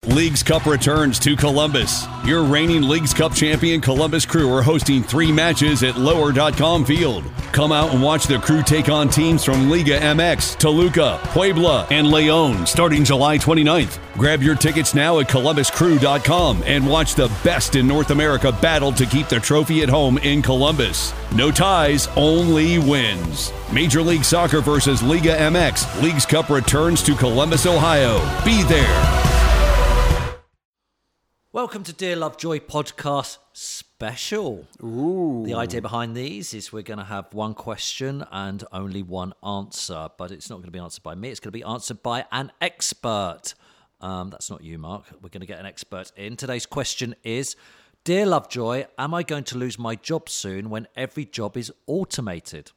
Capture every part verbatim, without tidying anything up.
Leagues Cup returns to Columbus. Your reigning Leagues Cup champion Columbus Crew are hosting three matches at lower dot com Field. Come out and watch the Crew take on teams from Liga M X, Toluca, Puebla, and Leon starting July twenty-ninth. Grab your tickets now at columbus crew dot com and watch the best in North America battle to keep the trophy at home in Columbus. No ties, only wins. Major League Soccer versus Liga M X. Leagues Cup returns to Columbus, Ohio. Be there. Welcome to Dear Lovejoy Podcast Special. Ooh. The idea behind these is we're going to have one question and only one answer, but it's not going to be answered by me. It's going to be answered by an expert. Um, that's not you, Mark. We're going to get an expert in. Today's question is, Dear Lovejoy, am I going to lose my job soon when every job is automated?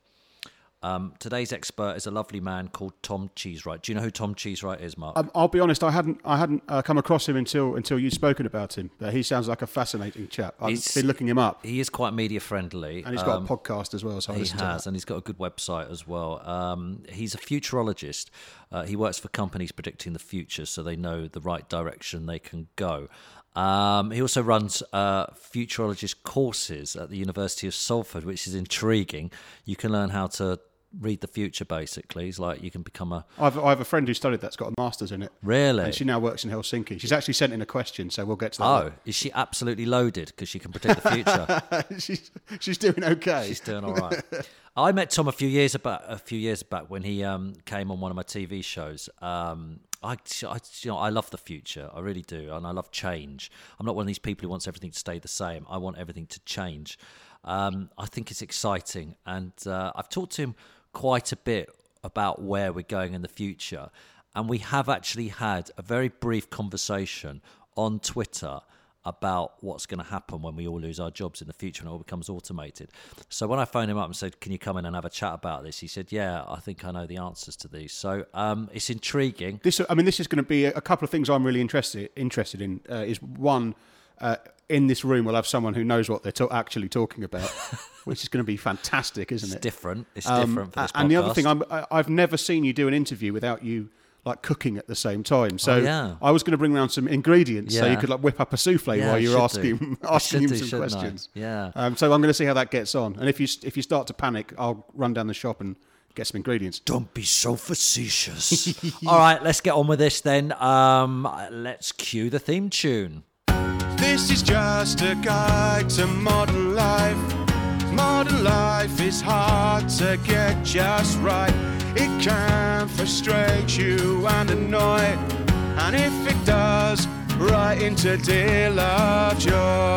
Um, today's expert is a lovely man called Tom Cheesewright. Do you know who Tom Cheesewright is, Mark? Um, I'll be honest, I hadn't, I hadn't uh, come across him until until you'd spoken about him. Uh, he sounds like a fascinating chap. I've He's, been looking him up. He is quite media friendly, and he's got um, a podcast as well. So I he listen to has, that. and he's got a good website as well. Um, he's a futurologist. Uh, he works for companies predicting the future, so they know the right direction they can go. Um, he also runs uh, futurologist courses at the University of Salford, which is intriguing. You can learn how to read the future, basically. It's like you can become a... I've, I have a friend who studied that's got a master's in it. Really? And she now works in Helsinki. She's actually sent in a question, so we'll get to that. Oh, later. is she absolutely loaded because she can predict the future? she's, she's doing okay. She's doing all right. I met Tom a few years back, a few years back when he um, came on one of my T V shows. Um, I, I, you know, I love the future. I really do, and I love change. I'm not one of these people who wants everything to stay the same. I want everything to change. Um, I think it's exciting, and uh, I've talked to him quite a bit about where we're going in the future, and we have actually had a very brief conversation on Twitter about what's going to happen when we all lose our jobs in the future and it all becomes automated. So when I phoned him up and said, can you come in and have a chat about this? He said, yeah, I think I know the answers to these. So um, it's intriguing. This, I mean, this is going to be a couple of things I'm really interested interested in. Uh, is one, uh, in this room we'll have someone who knows what they're to- actually talking about, which is going to be fantastic, isn't It's it? different. It's Um, different for this and podcast. the other thing, I'm, I- I've never seen you do an interview without you like cooking at the same time. So Oh, yeah. I was going to bring around some ingredients so Yeah. you could like whip up a souffle Yeah, while I you're should asking do. I asking should him do, some shouldn't I? questions. Yeah. Um, so I'm going to see how that gets on. And if you if you start to panic, I'll run down the shop and get some ingredients. Don't be so facetious. All right, let's get on with this then. Um, let's cue the theme tune. This is just a guide to modern life. Modern life is hard to get just right. It can frustrate you and annoy. And if it does, right into Dear Lovejoy.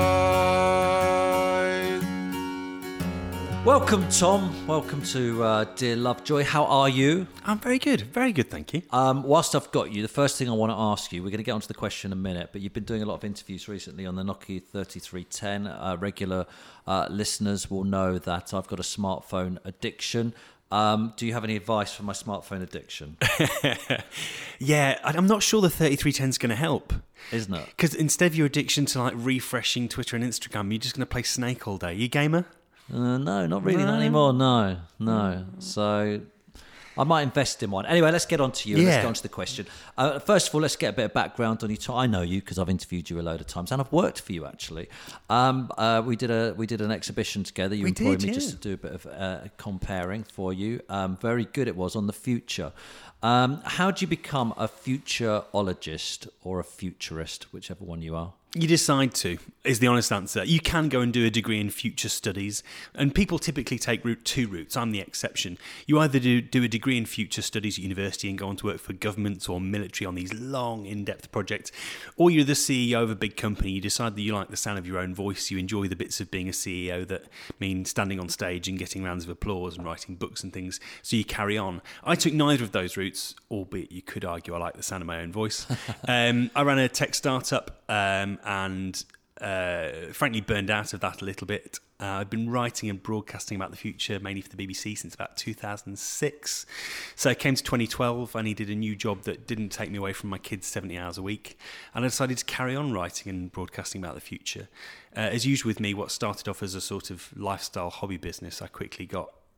Welcome, Tom. Welcome to uh, Dear Lovejoy. How are you? I'm very good, very good, thank you. Um, whilst I've got you, the first thing I want to ask you, we're going to get onto the question in a minute, but you've been doing a lot of interviews recently on the Nokia thirty-three ten. Uh, regular uh, listeners will know that I've got a smartphone addiction. Um, do you have any advice for my smartphone addiction? Yeah, I- I'm not sure the thirty-three ten is going to help. Isn't it? Because instead of your addiction to like refreshing Twitter and Instagram, you're just going to play Snake all day. You a gamer? Uh, no, not really, No. not anymore. No, no. So I might invest in one. Anyway, let's get on to you. Let's Yeah. get on to the question. Uh, first of all, let's get a bit of background on you. I know you because I've interviewed you a load of times, and I've worked for you actually. Um, uh, we did a we did an exhibition together. You We employed did, me just yeah. to do a bit of uh, comparing for you. Um, very good it was on the future. Um, how do you become a futurologist or a futurist, whichever one you are? You decide to, is the honest answer. You can go and do a degree in future studies, and people typically take route two routes. I'm the exception. You either do, do a degree in future studies at university and go on to work for governments or military on these long, in-depth projects, or you're the C E O of a big company. You decide that you like the sound of your own voice. You enjoy the bits of being a C E O that mean standing on stage and getting rounds of applause and writing books and things, so you carry on. I took neither of those routes, albeit you could argue I like the sound of my own voice. um, I ran a tech startup um, and uh, frankly burned out of that a little bit. Uh, I've been writing and broadcasting about the future, mainly for the B B C, since about two thousand six. So it came to twenty twelve, I needed a new job that didn't take me away from my kids seventy hours a week, and I decided to carry on writing and broadcasting about the future. Uh, as usual with me, what started off as a sort of lifestyle hobby business, I quickly got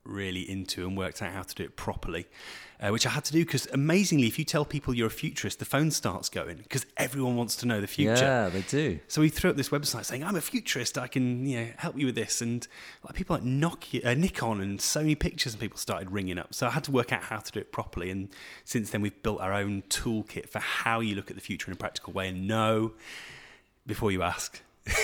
really into and worked out how to do it properly, uh, which I had to do because amazingly, if you tell people you're a futurist, the phone starts going because everyone wants to know the future. Yeah, they do. So we threw up this website saying, I'm a futurist, I can you know help you with this. And like people like Nokia, uh, Nikon and Sony Pictures and people started ringing up. So I had to work out how to do it properly. And since then, we've built our own toolkit for how you look at the future in a practical way and know before you ask.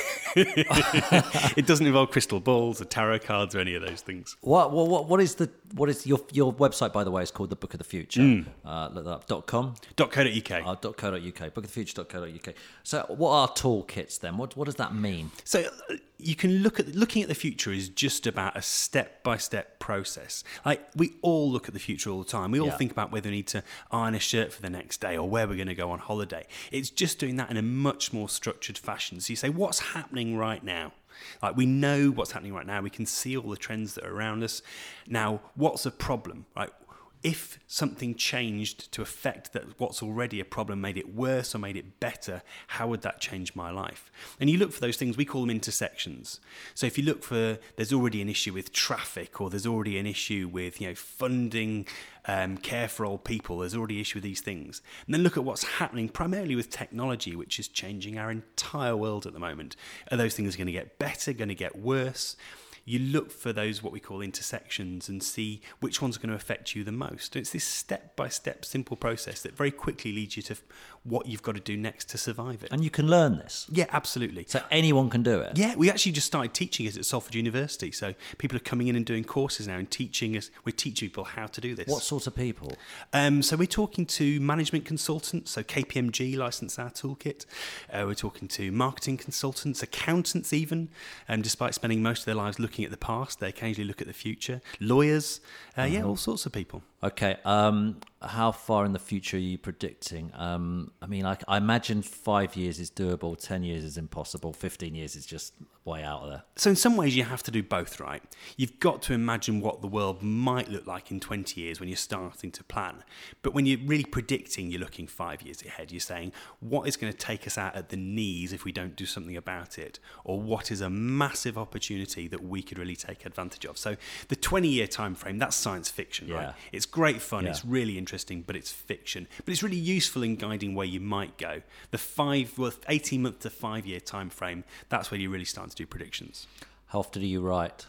It doesn't involve crystal balls or tarot cards or any of those things. What what what, what is the what is your your website, by the way? Is called The Book of the Future. Mm. Uh, look that up. Dot com. Dot co. Dot uk. Uh, dot co. Dot uk. Book of the Future. Dot co. Dot uk. So what are toolkits then? What what does that mean? So uh, you can look at looking at the future is just about a step by step process. Like we all look at the future all the time. We all Yeah. think about whether we need to iron a shirt for the next day or where we're going to go on holiday. It's just doing that in a much more structured fashion. So you say, what's happening right now? Like we know what's happening right now. We can see all the trends that are around us. Now, what's a problem? Right? If something changed to affect that what's already a problem, made it worse or made it better, how would that change my life? And you look for those things, we call them intersections. So if you look for, there's already an issue with traffic, or there's already an issue with, you know, funding um, care for old people, there's already an issue with these things. And then look at what's happening primarily with technology, which is changing our entire world at the moment. Are those things going to get better, going to get worse? You look for those, what we call intersections, and see which ones are going to affect you the most. It's this step-by-step simple process that very quickly leads you to what you've got to do next to survive it. And you can learn this. Yeah, absolutely. So anyone can do it. Yeah, we actually just started teaching it at Salford University. So people are coming in and doing courses now and teaching us. We're teaching people how to do this. What sort of people? Um, so we're talking to management consultants. So K P M G licensed our toolkit. Uh, we're talking to marketing consultants, accountants even. Um, despite spending most of their lives looking at the past, they occasionally look at the future. Lawyers, uh, mm-hmm. yeah, all sorts of people. Okay, um, how far in the future are you predicting? Um, I mean, I, I imagine five years is doable, ten years is impossible, fifteen years is just way out there. So in some ways you have to do both, right? You've got to imagine what the world might look like in twenty years when you're starting to plan. But when you're really predicting, you're looking five years ahead. You're saying, what is going to take us out at the knees if we don't do something about it? Or what is a massive opportunity that we could really take advantage of? So the twenty-year time frame, that's science fiction, Yeah. right? It's great fun, Yeah. it's really interesting, but it's fiction. But it's really useful in guiding where you might go. The five, well, eighteen-month to five-year time frame, that's where you really start to do predictions. How often do you write?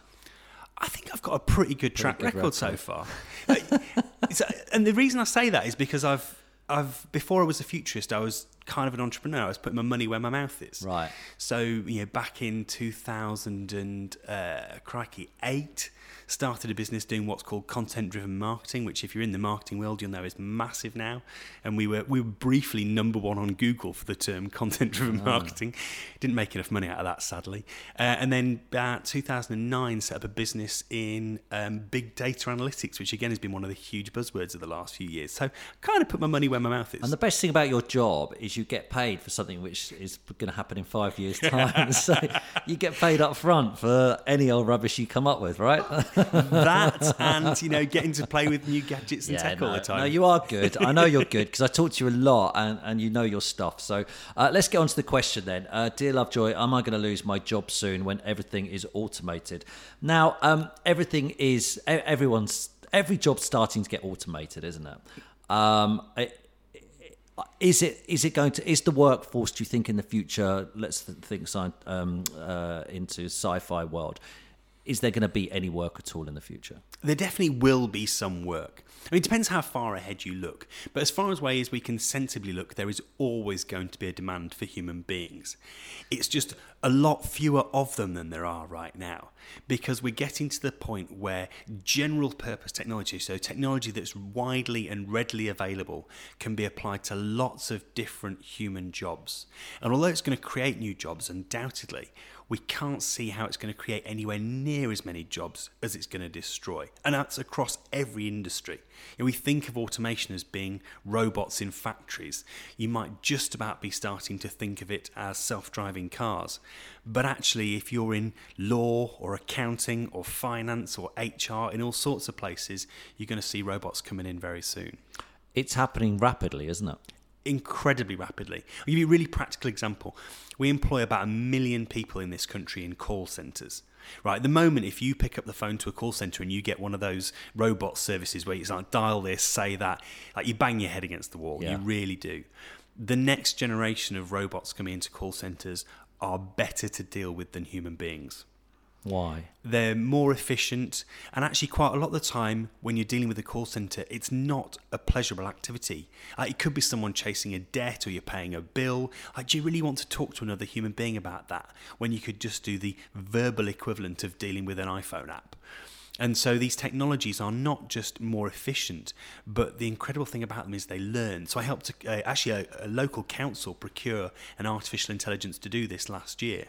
I think I've got a pretty good track good record, so far. It's, and the reason I say that is because I've, I've before I was a futurist, I was kind of an entrepreneur. I was putting my money where my mouth is. Right. So, you know, back in two thousand and, uh, crikey, eight, started a business doing what's called content-driven marketing, which if you're in the marketing world, you'll know is massive now. And we were we were briefly number one on Google for the term content-driven oh. marketing. Didn't make enough money out of that, sadly. Uh, and then about two thousand nine, set up a business in um, big data analytics, which again has been one of the huge buzzwords of the last few years. So kind of put my money where my mouth is. And the best thing about your job is you get paid for something which is going to happen in five years' time. So you get paid up front for any old rubbish you come up with, right? That and, you know, getting to play with new gadgets and yeah, tech no, all the time. No, you are good. I know you're good because I talk to you a lot and, and you know your stuff. So uh, let's get on to the question then. Uh, Dear Lovejoy, am I going to lose my job soon when everything is automated? Now, um, everything is, everyone's, every job's starting to get automated, isn't it? Um, it Is it is it going to is the workforce? Do you think in the future? Let's think sci- um, uh, into sci-fi world. Is there going to be any work at all in the future? There definitely will be some work. I mean, it depends how far ahead you look. But as far as ways we can sensibly look, there is always going to be a demand for human beings. It's just a lot fewer of them than there are right now, because we're getting to the point where general purpose technology, so technology that's widely and readily available, can be applied to lots of different human jobs. And although it's going to create new jobs, undoubtedly, we can't see how it's going to create anywhere near as many jobs as it's going to destroy. And that's across every industry. If we think of automation as being robots in factories, you might just about be starting to think of it as self-driving cars. But actually, if you're in law or accounting or finance or H R, in all sorts of places, you're going to see robots coming in very soon. It's happening rapidly, isn't it? Incredibly rapidly. I'll give you a really practical example. We employ about a million people in this country in call centres. right? At the moment, if you pick up the phone to a call centre and you get one of those robot services where it's like, dial this, say that, like you bang your head against the wall. Yeah. You really do. The next generation of robots coming into call centres are better to deal with than human beings. Why? They're more efficient, and actually quite a lot of the time when you're dealing with a call centre, it's not a pleasurable activity. Uh, it could be someone chasing a debt or you're paying a bill. Like, do you really want to talk to another human being about that when you could just do the verbal equivalent of dealing with an iPhone app? And so these technologies are not just more efficient, but the incredible thing about them is they learn. So I helped uh, actually a, a local council procure an artificial intelligence to do this last year.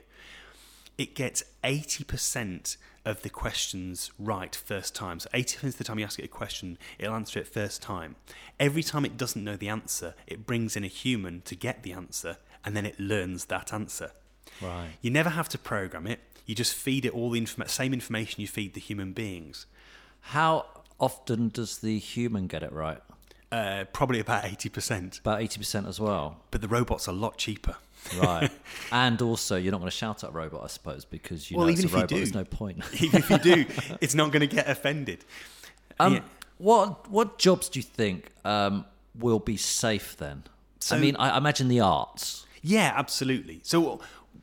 It gets eighty percent of the questions right first time. So eighty percent of the time you ask it a question, it'll answer it first time. Every time it doesn't know the answer, it brings in a human to get the answer, and then it learns that answer. Right. You never have to program it. You just feed it all the informa- same information you feed the human beings. How often does the human get it right? Uh, probably about eighty percent. About eighty percent as well. But the robot's a lot cheaper. Right. And also, you're not going to shout at a robot, I suppose, because you Well, know even it's a if you robot. do. There's no point. Even if you do, it's not going to get offended. Um, Yeah. What what jobs do you think um, will be safe then? So- I mean, I imagine the arts. Yeah, absolutely. So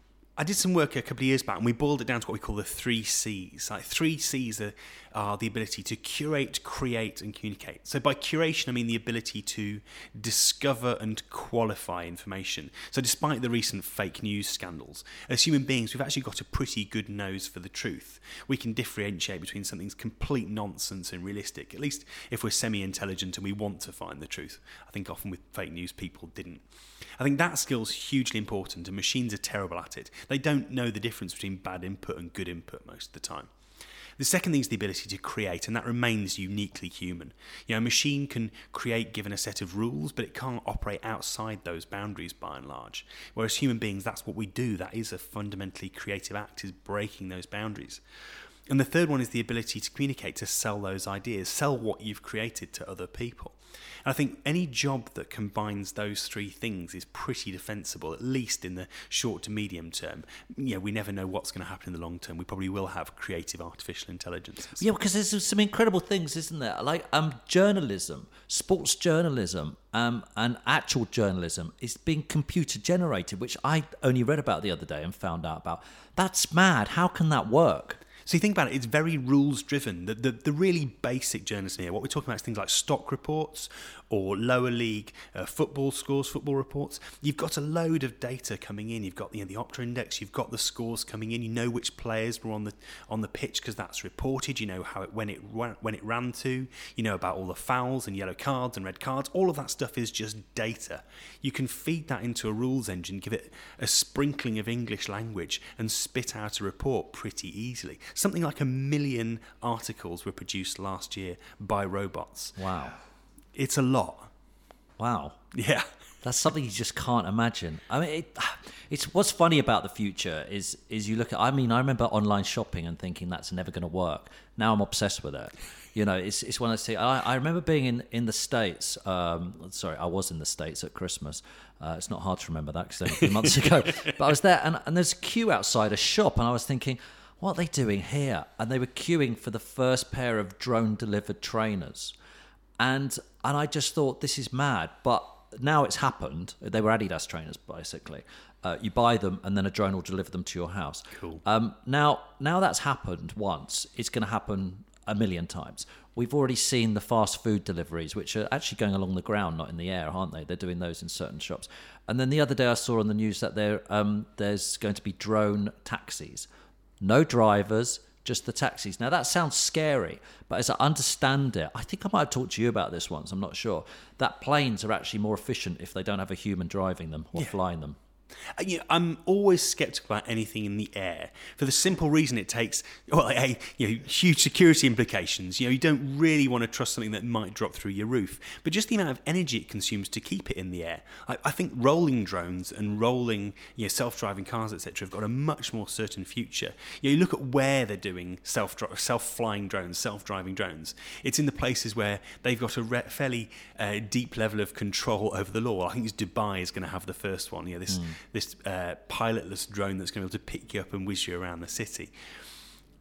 I did some work a couple of years back, and we boiled it down to what we call the three C's. Like three C's are, are the ability to curate, create, and communicate. So by curation, I mean the ability to discover and qualify information. So despite the recent fake news scandals, as human beings, we've actually got a pretty good nose for the truth. We can differentiate between something's complete nonsense and realistic, at least if we're semi-intelligent and we want to find the truth. I think often with fake news, people didn't. I think that skill's hugely important, and machines are terrible at it. They don't know the difference between bad input and good input most of the time. The second thing is the ability to create, and that remains uniquely human. You know, a machine can create given a set of rules, but it can't operate outside those boundaries by and large. Whereas human beings, that's what we do. That is a fundamentally creative act, is breaking those boundaries. And the third one is the ability to communicate, to sell those ideas, sell what you've created to other people. And I think any job that combines those three things is pretty defensible, at least in the short to medium term. You know, we never know what's going to happen in the long term. We probably will have creative artificial intelligence. Yeah, because there's some incredible things, isn't there? Like um, journalism, sports journalism, um, and actual journalism is being computer generated, which I only read about the other day and found out about. That's mad. How can that work? So you think about it, it's very rules-driven. The, the, the really basic journalism here, what we're talking about is things like stock reports or lower league uh, football scores, football reports. You've got a load of data coming in. You've got you know, the Opta Index, you've got the scores coming in. You know which players were on the on the pitch because that's reported. You know how it when it when it ran to. You know about all the fouls and yellow cards and red cards. All of that stuff is just data. You can feed that into a rules engine, give it a sprinkling of English language, and spit out a report pretty easily. Something like a million articles were produced last year by robots. Wow. It's a lot. Wow. Yeah. That's something you just can't imagine. I mean, it, it's what's funny about the future is is you look at. I mean, I remember online shopping and thinking that's never going to work. Now I'm obsessed with it. You know, it's it's one of those things. I, I remember being in in the States. Um, sorry, I was in the States at Christmas. Uh, it's not hard to remember that because only a few months ago. But I was there, and, and there's a queue outside a shop, and I was thinking, what are they doing here? And they were queuing for the first pair of drone delivered trainers. And and I just thought, this is mad. But now it's happened. They were Adidas trainers, basically. Uh, you buy them, and then a drone will deliver them to your house. Cool. Um, now, now that's happened once. It's going to happen a million times. We've already seen the fast food deliveries, which are actually going along the ground, not in the air, aren't they? They're doing those in certain shops. And then the other day I saw on the news that there um, there's going to be drone taxis. No drivers, just the taxis. Now, that sounds scary, but as I understand it, I think I might have talked to you about this once, I'm not sure, that planes are actually more efficient if they don't have a human driving them or Yeah. flying them. Uh, You know, I'm always sceptical about anything in the air for the simple reason it takes well, a, you know, huge security implications. You know, you don't really want to trust something that might drop through your roof, but just the amount of energy it consumes to keep it in the air. I, I think rolling drones and rolling, you know, self-driving cars, et cetera, have got a much more certain future. You know, you look at where they're doing self self-flying drones, self-driving drones. It's in the places where they've got a re- fairly uh, deep level of control over the law. I think it's Dubai is going to have the first one. You know, this. Mm. this uh, pilotless drone that's going to be able to pick you up and whiz you around the city.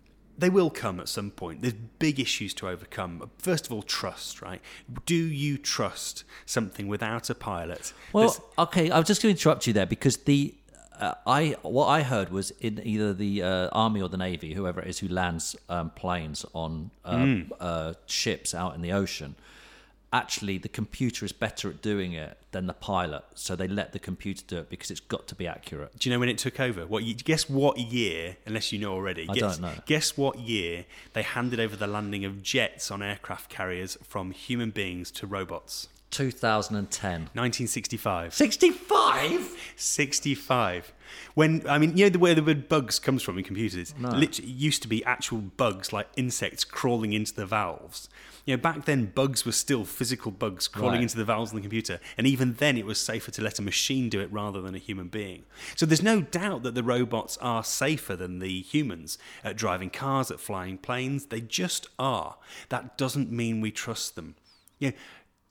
they will come at some point. There's big issues to overcome. First of all, trust, right? Do you trust something without a pilot? Well, There's- okay, I was just going to interrupt you there because the uh, I what I heard was in either the uh, army or the navy, whoever it is who lands um, planes on uh, Mm. uh, ships out in the ocean. Actually, the computer is better at doing it than the pilot, so they let the computer do it because it's got to be accurate. Do you know when it took over? What you, guess what year, unless you know already? I guess, don't know. Guess what year they handed over the landing of jets on aircraft carriers from human beings to robots? two thousand ten. nineteen sixty-five. sixty-five? sixty-five. When, I mean, you know the where the word bugs comes from in computers? No. Literally, it used to be actual bugs, like insects crawling into the valves. You know, back then, bugs were still physical bugs crawling Right. into the valves in the computer. And even then, it was safer to let a machine do it rather than a human being. So there's no doubt that the robots are safer than the humans at driving cars, at flying planes. They just are. That doesn't mean we trust them. You know,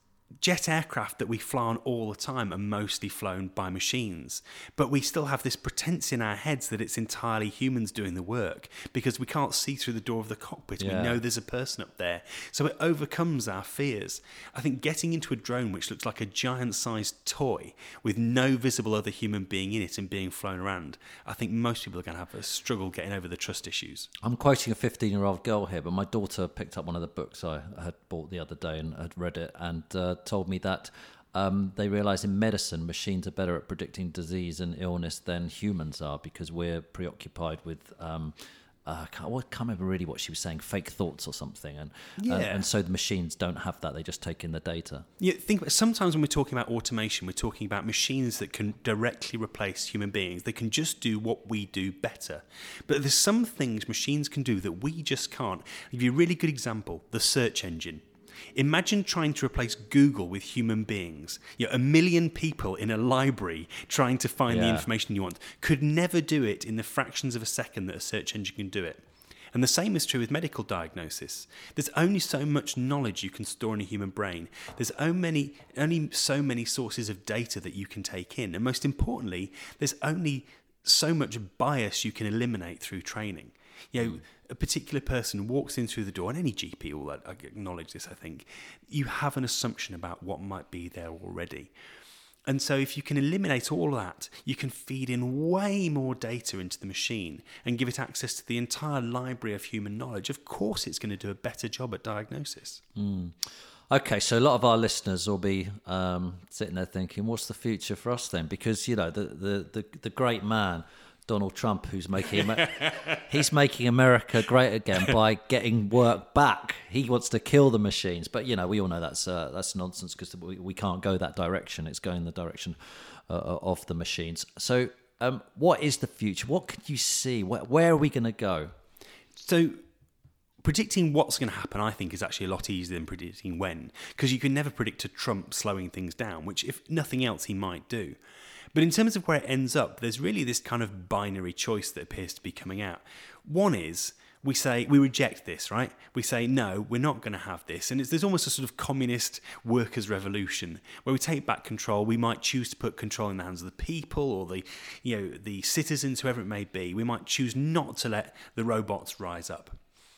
jet aircraft that we fly on all the time are mostly flown by machines, but we still have this pretense in our heads that it's entirely humans doing the work because we can't see through the door of the cockpit. Yeah. We know there's a person up there, so it overcomes our fears. I think getting into a drone which looks like a giant-sized toy with no visible other human being in it and being flown around, I think most people are going to have a struggle getting over the trust issues. I'm quoting a fifteen-year-old girl here, but my daughter picked up one of the books I had bought the other day and had read it and uh, told me that um, they realise in medicine machines are better at predicting disease and illness than humans are because we're preoccupied with um, uh, I can't, I can't remember really what she was saying, fake thoughts or something, and Yeah. and, and so the machines don't have that; they just take in the data. You think about, sometimes when we're talking about automation, we're talking about machines that can directly replace human beings. They can just do what we do better. But there's some things machines can do that we just can't. I'll give you a really good example: the search engine. Imagine trying to replace Google with human beings. You know, a million people in a library trying to find the Yeah. information you want could never do it in the fractions of a second that a search engine can do it. And the same is true with medical diagnosis. There's only so much knowledge you can store in a human brain. There's only, many, only so many sources of data that you can take in. And most importantly, there's only so much bias you can eliminate through training. You know, a particular person walks in through the door, and any G P will acknowledge this, I think. You have an assumption about what might be there already. And so if you can eliminate all that, you can feed in way more data into the machine and give it access to the entire library of human knowledge. Of course, it's going to do a better job at diagnosis. Mm. Okay, so a lot of our listeners will be um, sitting there thinking, what's the future for us then? Because, you know, the, the, the, the great man, Donald Trump, who's making Amer- he's making America great again by getting work back. He wants to kill the machines, but you know we all know that's uh, that's nonsense because we, we can't go that direction. It's going the direction uh, of the machines. So, um, what is the future? What could you see? Where, where are we going to go? So, predicting what's going to happen, I think, is actually a lot easier than predicting when, because you can never predict a Trump slowing things down, which, if nothing else, he might do. But in terms of where it ends up, there's really this kind of binary choice that appears to be coming out. One is we say, we reject this, right? We say, no, we're not going to have this. And it's, there's almost a sort of communist workers' revolution where we take back control. We might choose to put control in the hands of the people or the, you know, the citizens, whoever it may be. We might choose not to let the robots rise up.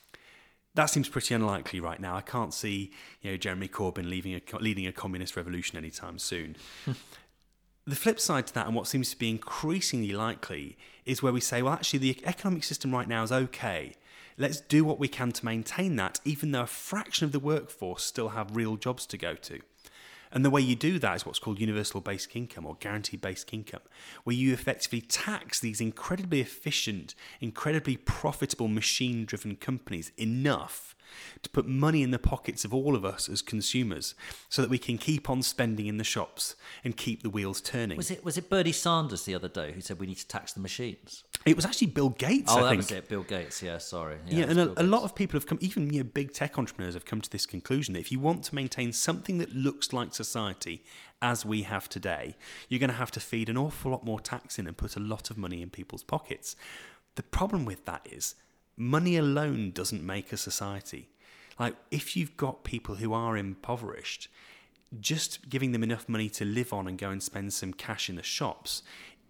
That seems pretty unlikely right now. I can't see, you know, Jeremy Corbyn leading a, leading a communist revolution anytime soon. The flip side to that, and what seems to be increasingly likely, is where we say, well, actually, the economic system right now is okay. Let's do what we can to maintain that, even though a fraction of the workforce still have real jobs to go to. And the way you do that is what's called universal basic income or guaranteed basic income, where you effectively tax these incredibly efficient, incredibly profitable machine-driven companies enough to put money in the pockets of all of us as consumers so that we can keep on spending in the shops and keep the wheels turning. Was it was it Bernie Sanders the other day who said we need to tax the machines? It was actually Bill Gates, oh, I that think. was it, Bill Gates, yeah, sorry. Yeah, Yeah, and a, Bill a lot Gates. of people have come, even you know, big tech entrepreneurs have come to this conclusion that if you want to maintain something that looks like society as we have today, you're going to have to feed an awful lot more tax in and put a lot of money in people's pockets. The problem with that is money alone doesn't make a society. Like, if you've got people who are impoverished, just giving them enough money to live on and go and spend some cash in the shops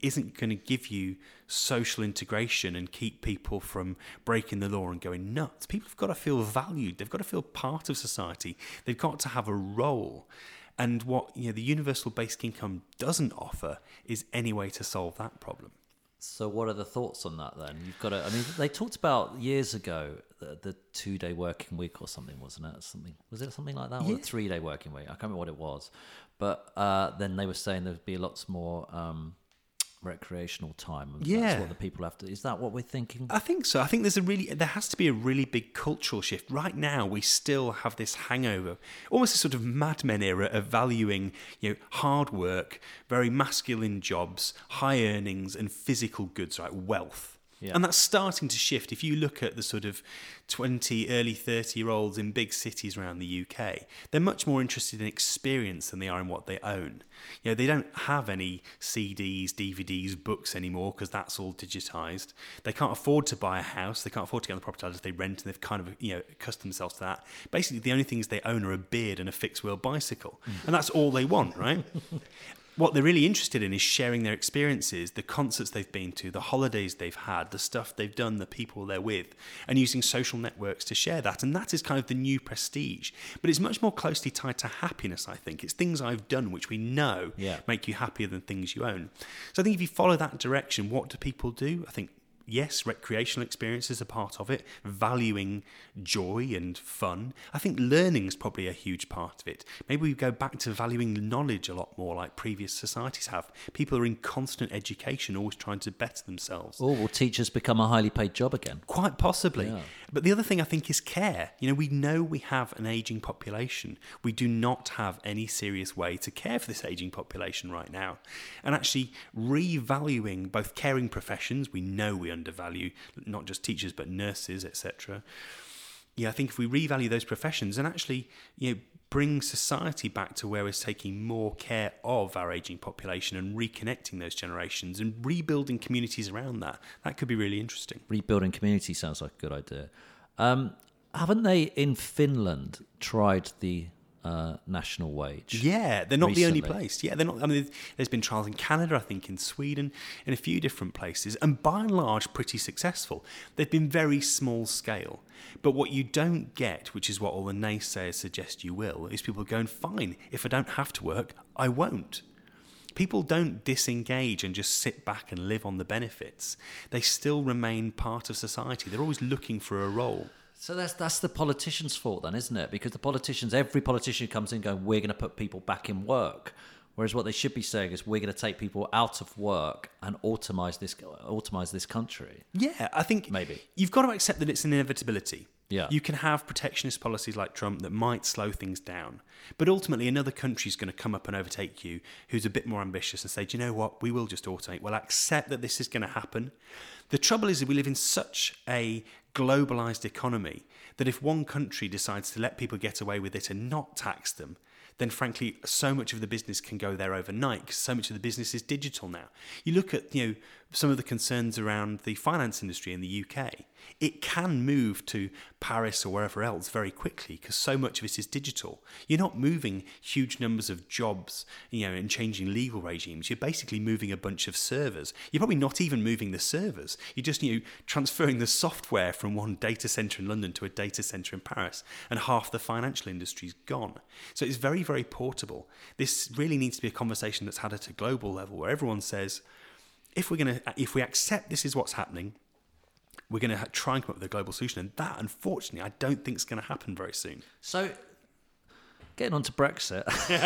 isn't going to give you social integration and keep people from breaking the law and going nuts. People have got to feel valued. They've got to feel part of society. They've got to have a role. And what you know, the universal basic income doesn't offer is any way to solve that problem. So what are the thoughts on that then? You've got to, I mean, they talked about years ago the, the two-day working week or something, wasn't it? Something was it something like that? Yeah. Or a three-day working week? I can't remember what it was. But uh, then they were saying there'd be lots more um, recreational time. And Yeah. That's what the people have to... Is that what we're thinking? I think so. I think there's a really, there has to be a really big cultural shift. Right now, we still have this hangover, almost a sort of Mad Men era of valuing, you know, hard work, very masculine jobs, high earnings, and physical goods, right? Wealth. Yeah. And that's starting to shift. If you look at the sort of twenty, early thirty-year-olds in big cities around the U K, they're much more interested in experience than they are in what they own. You know, they don't have any C Ds, D V Ds, books anymore because that's all digitised. They can't afford to buy a house. They can't afford to get on the property ladder. They rent, and they've kind of, you know, accustomed themselves to that. Basically, the only things they own are a beard and a fixed-wheel bicycle. Mm. And that's all they want, right? What they're really interested in is sharing their experiences, the concerts they've been to, the holidays they've had, the stuff they've done, the people they're with, and using social networks to share that. And that is kind of the new prestige. But it's much more closely tied to happiness, I think. It's things I've done which we know Yeah. make you happier than things you own. So I think if you follow that direction, what do people do? I think, yes, recreational experiences are part of it, valuing joy and fun. I think learning is probably a huge part of it. Maybe we go back to valuing knowledge a lot more like previous societies have. People are in constant education, always trying to better themselves. Or will teachers become a highly paid job again? Quite possibly. Yeah. But the other thing I think is care. You know, we know we have an ageing population. We do not have any serious way to care for this ageing population right now. And actually revaluing both caring professions, we know we undervalue not just teachers but nurses, et cetera. Yeah, I think if we revalue those professions and actually, you know, bring society back to where we're taking more care of our ageing population and reconnecting those generations and rebuilding communities around that, that could be really interesting. Rebuilding community sounds like a good idea. Um, haven't they in Finland tried the uh, national wage? Yeah, they're not recently? the only place. Yeah, they're not. I mean, there's been trials in Canada, I think, in Sweden, in a few different places, and by and large, pretty successful. They've been very small scale. But what you don't get, which is what all the naysayers suggest you will, is people going, fine, if I don't have to work, I won't. People don't disengage and just sit back and live on the benefits. They still remain part of society. They're always looking for a role. So that's that's the politicians' fault then, isn't it? Because the politicians, every politician comes in going, we're going to put people back in work. Whereas what they should be saying is we're going to take people out of work and automise this, automise this country. Yeah, I think Maybe. you've got to accept that it's an inevitability. Yeah. You can have protectionist policies like Trump that might slow things down. But ultimately, another country is going to come up and overtake you who's a bit more ambitious and say, do you know what, we will just automate. We'll accept that this is going to happen. The trouble is that we live in such a globalised economy that if one country decides to let people get away with it and not tax them, then frankly, so much of the business can go there overnight because so much of the business is digital now. You look at, you know, some of the concerns around the finance industry in the U K. It can move to Paris or wherever else very quickly because so much of it is digital. You're not moving huge numbers of jobs, you know, and changing legal regimes. You're basically moving a bunch of servers. You're probably not even moving the servers. You're just, you know, transferring the software from one data center in London to a data center in Paris, and half the financial industry's gone. So it's very, very portable. This really needs to be a conversation that's had at a global level where everyone says, if we're going to, if we accept this is what's happening, we're going to try and come up with a global solution. And that, unfortunately, I don't think is going to happen very soon. So, getting on to Brexit,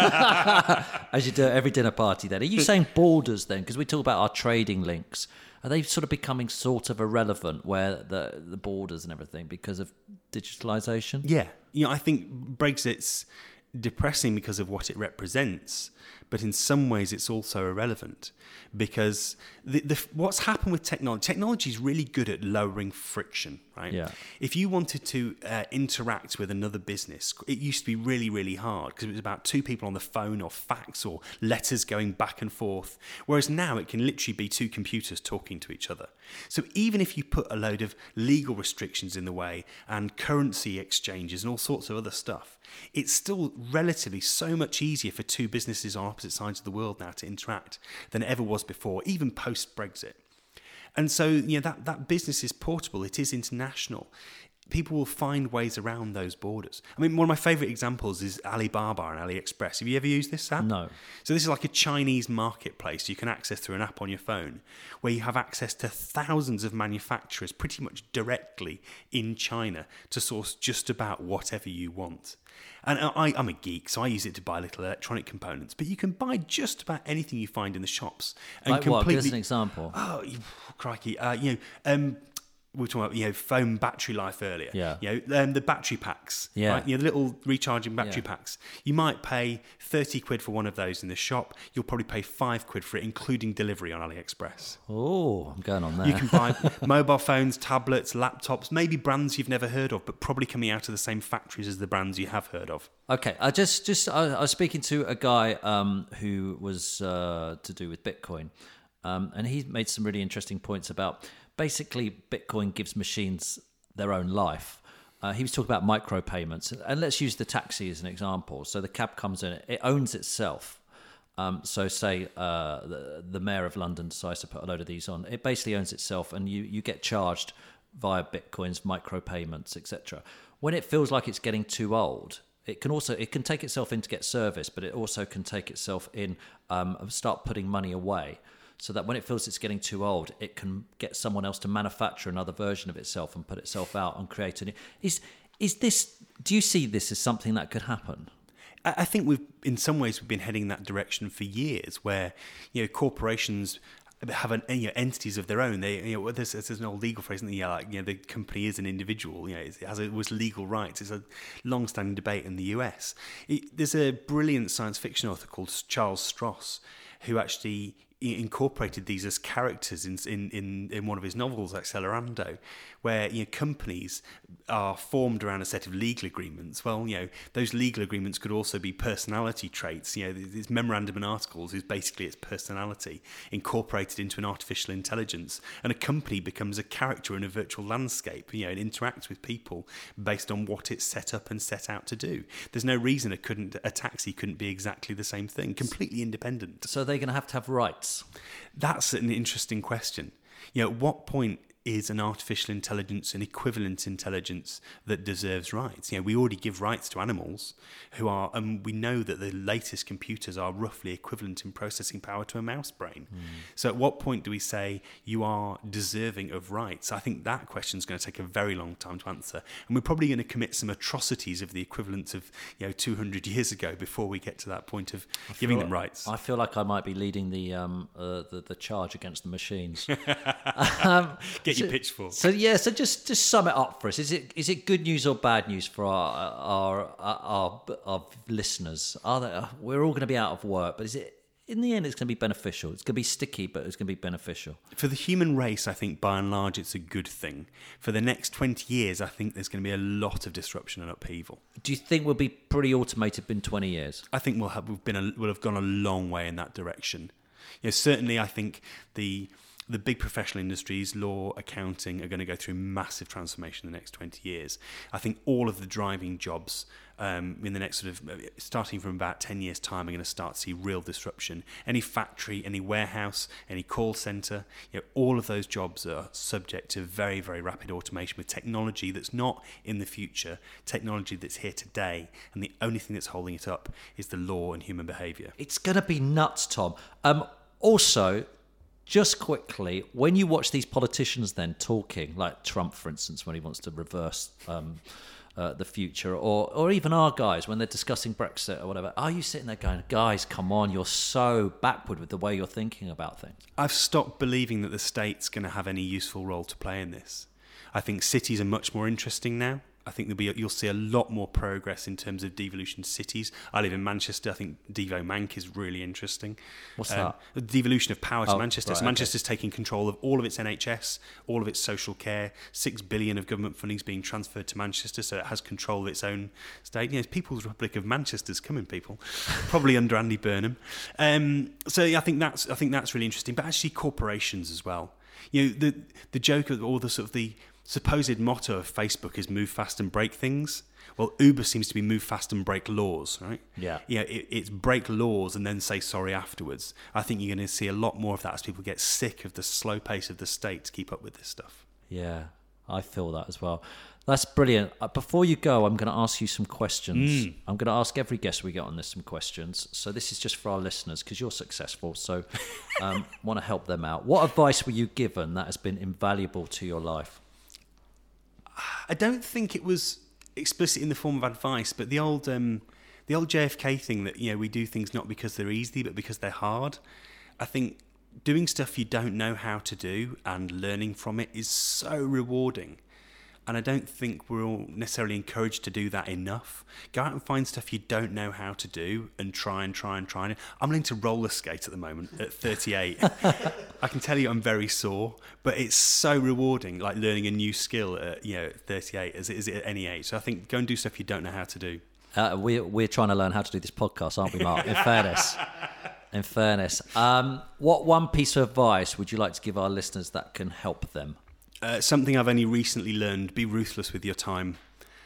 as you do at every dinner party then, are you saying borders then? Because we talk about our trading links. Are they sort of becoming sort of irrelevant where the, the borders and everything because of digitalisation? Yeah. You know, I think Brexit's depressing because of what it represents, but in some ways it's also irrelevant because the, the what's happened with technology, technology is really good at lowering friction, right? Yeah. If you wanted to uh, interact with another business, it used to be really, really hard because it was about two people on the phone or fax or letters going back and forth, whereas now it can literally be two computers talking to each other. So even if you put a load of legal restrictions in the way and currency exchanges and all sorts of other stuff, it's still relatively so much easier for two businesses on opposite sides of the world now to interact than it ever was before, even post-Brexit. And so, you know, that, that business is portable. It is international. People will find ways around those borders. I mean, one of my favourite examples is Alibaba and AliExpress. Have you ever used this app? No. So this is like a Chinese marketplace you can access through an app on your phone, where you have access to thousands of manufacturers pretty much directly in China to source just about whatever you want. And I, I'm a geek, so I use it to buy little electronic components. But you can buy just about anything you find in the shops. And Like what? completely, Give us an example. Oh, you- crikey! Uh, you know, um, we were talking about, you know, phone battery life earlier. Yeah. You know, um, the battery packs. Yeah. Right? You know, the little recharging battery Yeah. packs. You might pay thirty quid for one of those in the shop. You'll probably pay five quid for it, including delivery on AliExpress. Oh, I'm going on there. You can buy mobile phones, tablets, laptops, maybe brands you've never heard of, but probably coming out of the same factories as the brands you have heard of. Okay, I just just I, I was speaking to a guy um, who was uh, to do with Bitcoin, um, and he made some really interesting points about basically Bitcoin gives machines their own life. Uh, he was talking about micropayments, and let's use the taxi as an example. So the cab comes in, it owns itself. Um, so say uh, the, the mayor of London decides to put a load of these on. It basically owns itself, and you, you get charged via Bitcoins, micropayments, et cetera. When it feels like it's getting too old, it can also it can take itself in to get service, but it also can take itself in um, and start putting money away, so that when it feels it's getting too old, it can get someone else to manufacture another version of itself and put itself out and create a new. Is is this? Do you see this as something that could happen? I I think we've, in some ways, we've been heading in that direction for years, where, you know, corporations have an, you know, entities of their own. They, you know, there's, there's an old legal phrase, isn't there? Yeah, like, you know, the company is an individual. You know, it has it was legal rights. It's a long-standing debate in the U S. It, there's a brilliant science fiction author called Charles Stross, who actually incorporated these as characters in in, in, in one of his novels, Accelerando, where, you know, companies are formed around a set of legal agreements. Well, you know, those legal agreements could also be personality traits. You know, this memorandum and articles is basically its personality incorporated into an artificial intelligence, and a company becomes a character in a virtual landscape. You know, it interacts with people based on what it's set up and set out to do. There's no reason it couldn't a taxi couldn't be exactly the same thing, completely independent. So they're going to have to have rights. That's an interesting question. You know, at what point is an artificial intelligence an equivalent intelligence that deserves rights? You know, we already give rights to animals who are, and we know that the latest computers are roughly equivalent in processing power to a mouse brain. Mm. So at what point do we say you are deserving of rights? I think that question is going to take a very long time to answer, and we're probably going to commit some atrocities of the equivalent of, you know, two hundred years ago before we get to that point of giving them rights. I feel like I might be leading the um uh, the, the charge against the machines. um, Get your so, pitchfork. So yeah, so just just sum it up for us. Is it is it good news or bad news for our our our, our, our listeners? Are they, we're all going to be out of work, but is it, in the end, it's going to be beneficial? It's going to be sticky, but it's going to be beneficial. For the human race, I think by and large it's a good thing. For the next twenty years, I think there's going to be a lot of disruption and upheaval. Do you think we'll be pretty automated in twenty years? I think we'll have we've been a, we'll have gone a long way in that direction. You know, certainly, I think the the big professional industries, law, accounting, are going to go through massive transformation in the next twenty years. I think all of the driving jobs um, in the next sort of, starting from about ten years' time, are going to start to see real disruption. Any factory, any warehouse, any call centre, you know, all of those jobs are subject to very, very rapid automation with technology that's not in the future, technology that's here today, and the only thing that's holding it up is the law and human behaviour. It's going to be nuts, Tom. Um, also, just quickly, when you watch these politicians then talking, like Trump, for instance, when he wants to reverse um, uh, the future, or or even our guys when they're discussing Brexit or whatever, are you sitting there going, guys, come on, you're so backward with the way you're thinking about things? I've stopped believing that the state's going to have any useful role to play in this. I think cities are much more interesting now. I think there'll be you'll see a lot more progress in terms of devolution cities. I live in Manchester. I think Devo Mank is really interesting. What's um, that? The devolution of power to Oh, Manchester. right, so okay. Manchester's taking control of all of its N H S, all of its social care. Six billion of government funding is being transferred to Manchester, so it has control of its own state. You know, it's People's Republic of Manchester's coming, people. Probably under Andy Burnham. Um, so yeah, I think that's I think that's really interesting. But actually, corporations as well. You know, the the joke of all the sort of the supposed motto of Facebook is move fast and break things. Well, Uber seems to be move fast and break laws, right? Yeah. Yeah, it, it's break laws and then say sorry afterwards. I think you're going to see a lot more of that as people get sick of the slow pace of the state to keep up with this stuff. Yeah, I feel that as well. That's brilliant. Uh, before you go, I'm going to ask you some questions. Mm. I'm going to ask every guest we get on this some questions. So this is just for our listeners because you're successful. So um, want to help them out. What advice were you given that has been invaluable to your life? I don't think it was explicit in the form of advice, but the old um, the old J F K thing that, you know, we do things not because they're easy, but because they're hard. I think doing stuff you don't know how to do and learning from it is so rewarding. And I don't think we're all necessarily encouraged to do that enough. Go out and find stuff you don't know how to do and try and try and try. And I'm learning to roller skate at the moment at thirty-eight. I can tell you I'm very sore, but it's so rewarding, like learning a new skill at, you know, at thirty-eight as it is at any age. So I think go and do stuff you don't know how to do. Uh, we're, we're trying to learn how to do this podcast, aren't we, Mark? In fairness. In fairness. Um, what one piece of advice would you like to give our listeners that can help them? Uh, something I've only recently learned: be ruthless with your time.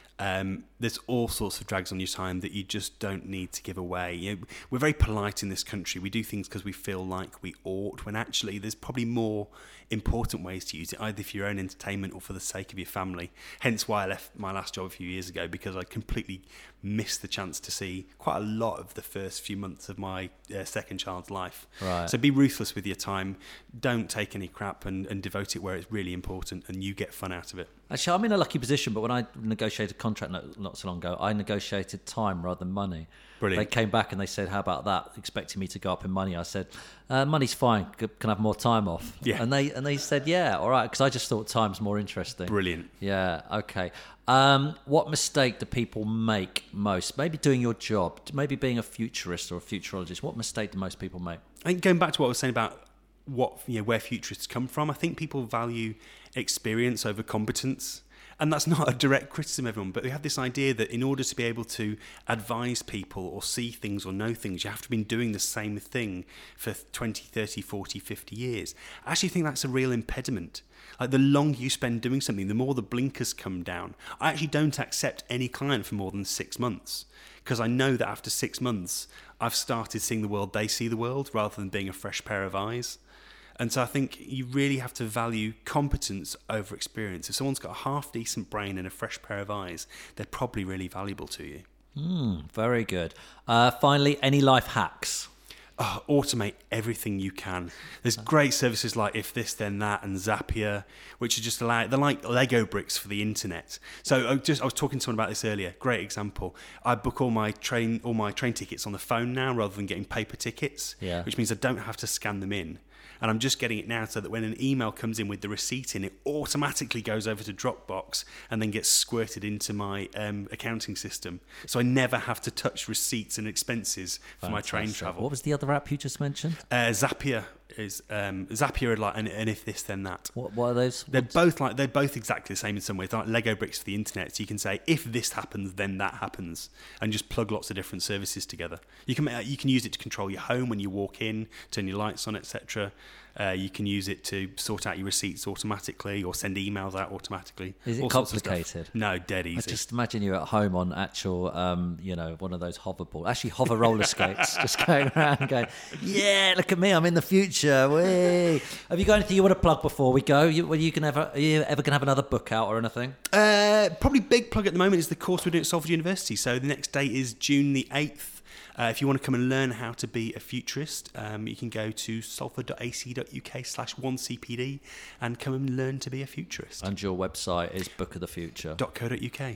Um, there's all sorts of drags on your time that you just don't need to give away. You know, we're very polite in this country. We do things because we feel like we ought, when actually there's probably more important ways to use it, either for your own entertainment or for the sake of your family. Hence why I left my last job a few years ago, because I completely missed the chance to see quite a lot of the first few months of my uh, second child's life. Right. So be ruthless with your time. Don't take any crap and, and devote it where it's really important, and you get fun out of it. Actually, I'm in a lucky position, but when I negotiated a contract not, not so long ago, I negotiated time rather than money. Brilliant. They came back and they said, how about that? Expecting me to go up in money. I said, uh, money's fine. Can I have more time off? Yeah. And they and they said, yeah, all right, because I just thought time's more interesting. Brilliant. Yeah, okay. Um, what mistake do people make most? Maybe doing your job, maybe being a futurist or a futurologist. What mistake do most people make? I think going back to what I was saying about what, you know, where futurists come from, I think people value experience over competence. And that's not a direct criticism of everyone, but they have this idea that in order to be able to advise people or see things or know things, you have to have been doing the same thing for twenty, thirty, forty, fifty years. I actually think that's a real impediment. Like, the longer you spend doing something, the more the blinkers come down. I actually don't accept any client for more than six months because I know that after six months, I've started seeing the world they see the world rather than being a fresh pair of eyes. And so I think you really have to value competence over experience. If someone's got a half-decent brain and a fresh pair of eyes, they're probably really valuable to you. Mm, very good. Uh, finally, any life hacks? Oh, automate everything you can. There's great services like If This Then That and Zapier, which are just allow, they're like Lego bricks for the internet. So I just I was talking to someone about this earlier. Great example. I book all my train all my train tickets on the phone now rather than getting paper tickets, Yeah. which means I don't have to scan them in. And I'm just getting it now so that when an email comes in with the receipt in, it automatically goes over to Dropbox and then gets squirted into my um, accounting system. So I never have to touch receipts and expenses for my train Fantastic. travel. What was the other app you just mentioned? Uh, Zapier is um, Zapier, like, and, and If This Then That. What, what are those? They're both like they're both exactly the same in some ways. They're like Lego bricks for the internet. So you can say, if this happens, then that happens, and just plug lots of different services together. You can you can use it to control your home when you walk in, turn your lights on, et cetera. Uh, you can use it to sort out your receipts automatically or send emails out automatically. Is it all sorts of stuff. complicated? No, dead I easy. just imagine you at home on actual, um, you know, one of those hoverboard, actually hover roller skates, just going around going, yeah, look at me, I'm in the future. Whee. Have you got anything you want to plug before we go? You, are you can ever, are you ever going to have another book out or anything? Uh, probably big plug at the moment is the course we're doing at Salford University. So the next date is June the eighth. Uh, if you want to come and learn how to be a futurist, um, you can go to salford.ac.uk slash 1CPD and come and learn to be a futurist. And your website is book of the future .co.uk. And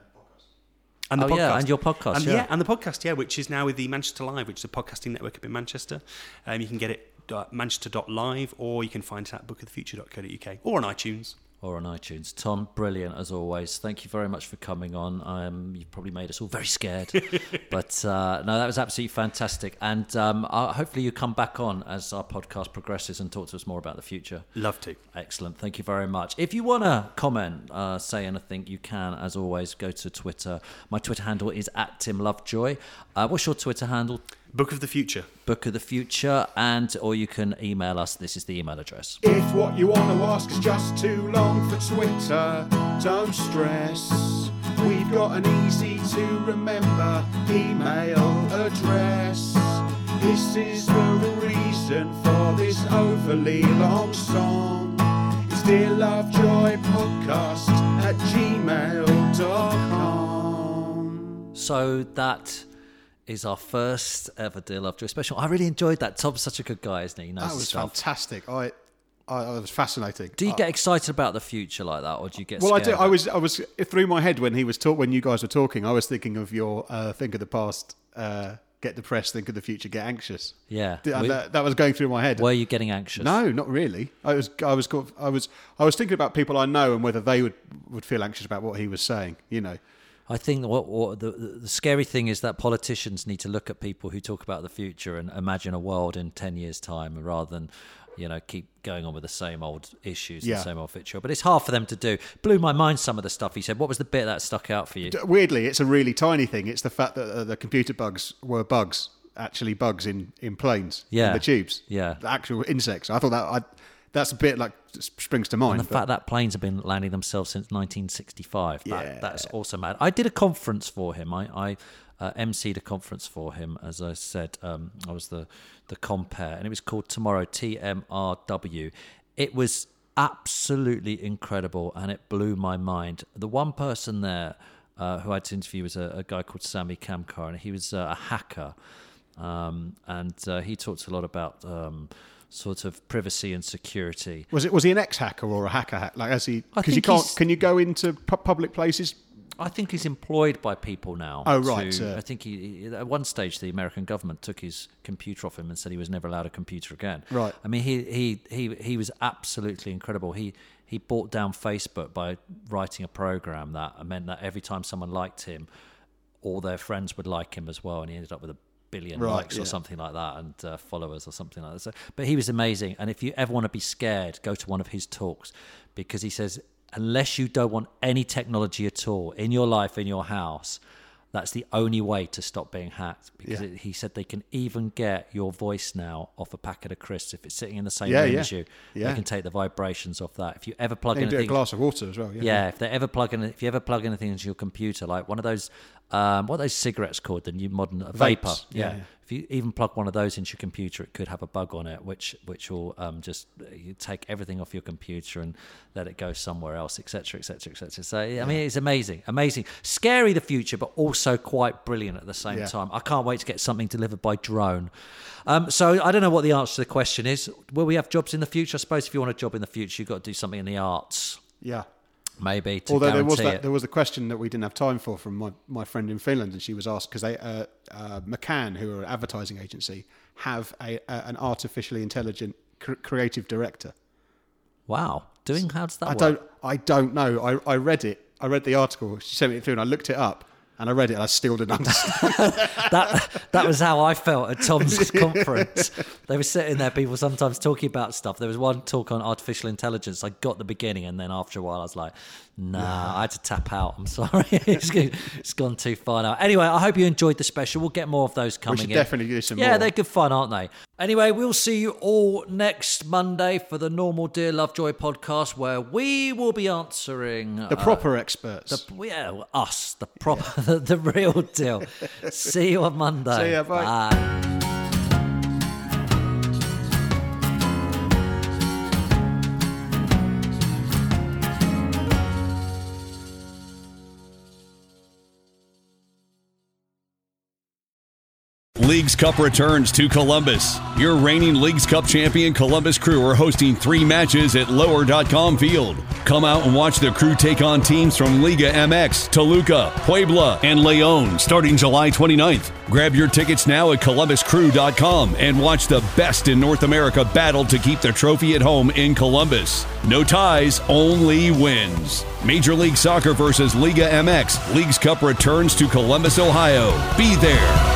oh, yeah, and your podcast, and, yeah. yeah. And the podcast, yeah, which is now with the Manchester Live, which is a podcasting network up in Manchester. Um, you can get it at manchester dot live, or you can find it at book of the future dot co dot uk, or on iTunes. or on iTunes. Tom, brilliant as always. Thank you very much for coming on. Um, you've probably made us all very scared. but uh, no, that was absolutely fantastic. And um, uh, hopefully you come back on as our podcast progresses and talk to us more about the future. Love to. Excellent. Thank you very much. If you want to comment, uh, say anything, you can, as always, go to Twitter. My Twitter handle is at Tim Lovejoy. Uh, what's your Twitter handle? Book of the Future. Book of the Future, and or you can email us. This is the email address. If what you want to ask is just too long for Twitter, don't stress. We've got an easy to remember email address. This is the reason for this overly long song. It's Dear Lovejoy Podcast at gmail dot com. So that is our first ever Dear Lovejoy special. I really enjoyed that. Tom's such a good guy, isn't he? He knows That his was stuff. fantastic. I, I, I was fascinating. Do you I- get excited about the future like that, or do you get Well, scared? I do. I was, I was through my head when he was talk when you guys were talking. I was thinking of your uh, think of the past, uh, get depressed, think of the future, get anxious. Yeah. Th- We- that, that was going through my head. Were you getting anxious? No, not really. I was, I was, I was, I was thinking about people I know and whether they would, would feel anxious about what he was saying. You know. I think what, what the, the scary thing is that politicians need to look at people who talk about the future and imagine a world in ten years' time rather than, you know, keep going on with the same old issues, Yeah. the same old future. But it's hard for them to do. Blew my mind some of the stuff he said. What was the bit that stuck out for you? D- Weirdly, it's a really tiny thing. It's the fact that uh, the computer bugs were bugs, actually bugs in, in planes, Yeah. in the tubes, Yeah. the actual insects. I thought that I, that's a bit like springs to mind. And the but- fact that planes have been landing themselves since nineteen sixty-five. That, Yeah. That's also mad. I did a conference for him. I, I uh, emceed a conference for him. As I said, um, I was the, the compare, and it was called Tomorrow, T M R W. It was absolutely incredible, and it blew my mind. The one person there uh, who I had to interview was a, a guy called Sami Kamkar, and he was uh, a hacker. Um, and uh, he talked a lot about um, sort of privacy and security. Was it was he an ex-hacker or a hacker hack? Like as he I because you think can't he's- can you go into pu- public places? I think he's employed by people now. Oh, right, to- uh, I think he, he- at one stage the American government took his computer off him and said he was never allowed a computer again. Right. I mean, he he he he was absolutely incredible. He he brought down Facebook by writing a program that meant that every time someone liked him, all their friends would like him as well, and he ended up with a billion Right, likes yeah. or something like that, and uh, followers or something like that. So, but he was amazing. And if you ever want to be scared, go to one of his talks, because he says, unless you don't want any technology at all in your life, in your house, that's the only way to stop being hacked. Because Yeah. it, he said they can even get your voice now off a packet of crisps if it's sitting in the same Yeah, room yeah. as you. Yeah. They can take the vibrations off that. If you ever plug They can do a anything, glass of water as well. Yeah. yeah, if they ever plug in, if you ever plug anything into your computer, like one of those, um, what are those cigarettes called? The new modern uh, vapor. Vapes, Yeah. yeah, yeah. If you even plug one of those into your computer, it could have a bug on it, which which will um, just you take everything off your computer and let it go somewhere else, et cetera, et cetera, et cetera. So I mean, it's amazing, amazing, scary the future, but also quite brilliant at the same Yeah. time. I can't wait to get something delivered by drone. Um, so I don't know what the answer to the question is. Will we have jobs in the future? I suppose if you want a job in the future, you've got to do something in the arts. Yeah. Maybe to Although there was guarantee that, it. there was a question that we didn't have time for from my, my friend in Finland, and she was asked because they uh, uh, McCann, who are an advertising agency, have a, a an artificially intelligent cr- creative director. Wow, doing how does that I work? don't I don't know. I, I read it. I read the article. She sent me it through, and I looked it up, and I read it, and I still didn't understand. that that was how I felt at Tom's conference. They were sitting there, people sometimes talking about stuff. There was one talk on artificial intelligence. I got the beginning, and then after a while, I was like, "Nah, I had to tap out. I'm sorry, it's, g- it's gone too far now." Anyway, I hope you enjoyed the special. We'll get more of those coming should in. definitely do some Yeah, more. they're good fun, aren't they? Anyway, we'll see you all next Monday for the normal Dear Lovejoy podcast, where we will be answering the proper experts. The, yeah, well, us, the proper, the, the real deal. See you on Monday. See ya, bye. Bye. Leagues Cup returns to Columbus. Your reigning Leagues Cup champion Columbus Crew are hosting three matches at lower dot com field. Come out and watch the Crew take on teams from Liga M X, Toluca, Puebla, and León starting July twenty-ninth. Grab your tickets now at columbus crew dot com and watch the best in North America battle to keep the trophy at home in Columbus. No ties, only wins. Major League Soccer versus Liga M X. Leagues Cup returns to Columbus, Ohio. Be there.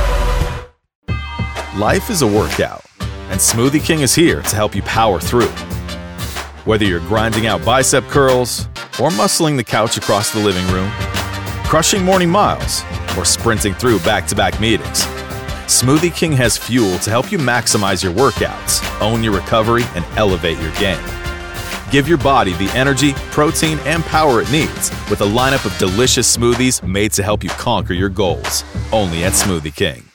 Life is a workout, and Smoothie King is here to help you power through. Whether you're grinding out bicep curls or muscling the couch across the living room, crushing morning miles, or sprinting through back-to-back meetings, Smoothie King has fuel to help you maximize your workouts, own your recovery, and elevate your game. Give your body the energy, protein, and power it needs with a lineup of delicious smoothies made to help you conquer your goals. Only at Smoothie King.